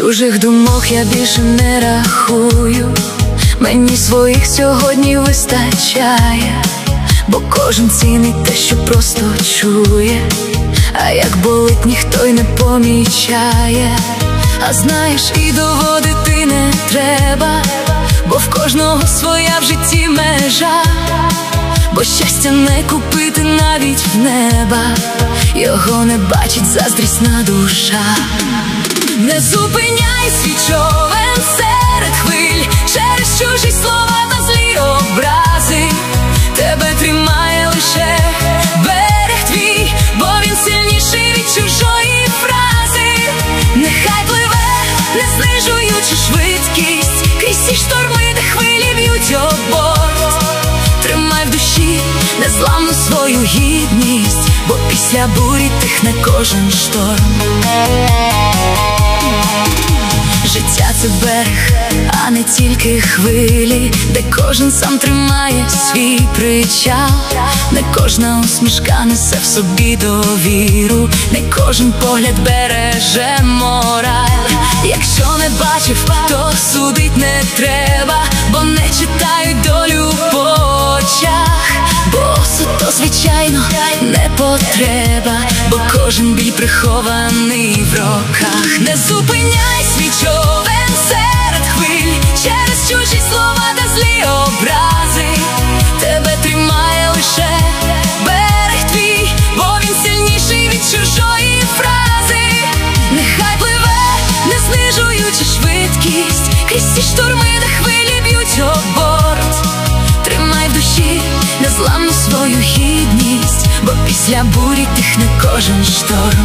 Чужих думок я більше не рахую, мені своїх сьогодні вистачає, бо кожен цінить те, що просто чує, а як болить, ніхто й не помічає. А знаєш, і доводити не треба, бо в кожного своя в житті межа, бо щастя не купити навіть в неба, його не бачить заздрісна душа. Не зупиняй свій човен серед хвиль через чужі слова та злі образи. Тебе тримає лише берег твій, бо він сильніший від чужої фрази. Нехай пливе, не знижуючи швидкість, крізь ці шторми, де хвилі б'ють об борт. Тримай в душі незламну свою гідність, бо після бурі тихне кожен шторм. Життя – це берег, а не тільки хвилі, де кожен сам тримає свій причал. Не кожна усмішка несе в собі довіру, не кожен погляд береже мораль. Якщо не бачив, то судить не треба, бо не читають долю по очах. Бо осуд то, звичайно, не потреба, бо кожен біль прихований в роках. Не зупиняй свій човен серед хвиль через чужі слова та злі образи. Тебе тримає лише берег твій, бо він сильніший від чужої фрази. Нехай пливе, не знижуючи швидкість, крізь ці шторми, де хвилі б'ють об борт. Тримай в душі незламну свою гідність, бо після бурі тихне кожен шторм.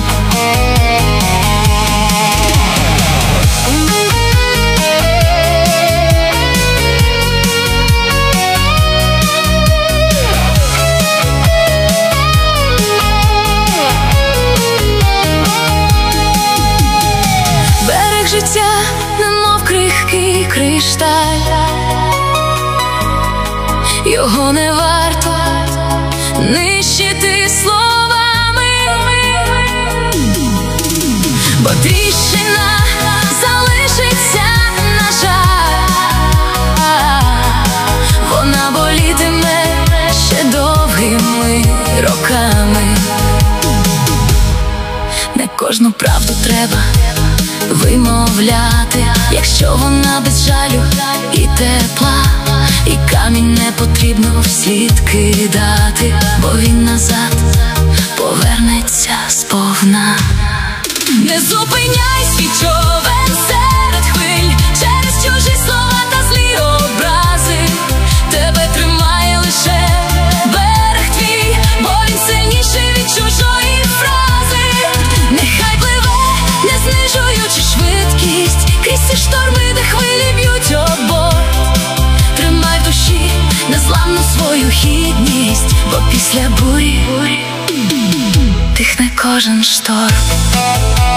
Берег життя, немов крихкий кришталь, його не варто нищити словами, бо тріщина залишиться, на жаль, вона болітиме ще довгими роками. Не кожну правду треба вимовляти, якщо вона без жалю і тепла. І камінь не потрібно вслід кидати, бо він назад повернеться сповна. Не зупиняй свій човен серед хвиль через чужі слова та злі образи. Тебе тримає лише берег твій, бо він сильніший від чужої фрази. Нехай пливе, не знижуючи швидкість, крізь ці шторми, де хвилі б'ють об борт. Тримай в душі незламну свою гідність, бо після бурі тихне кожен шторм.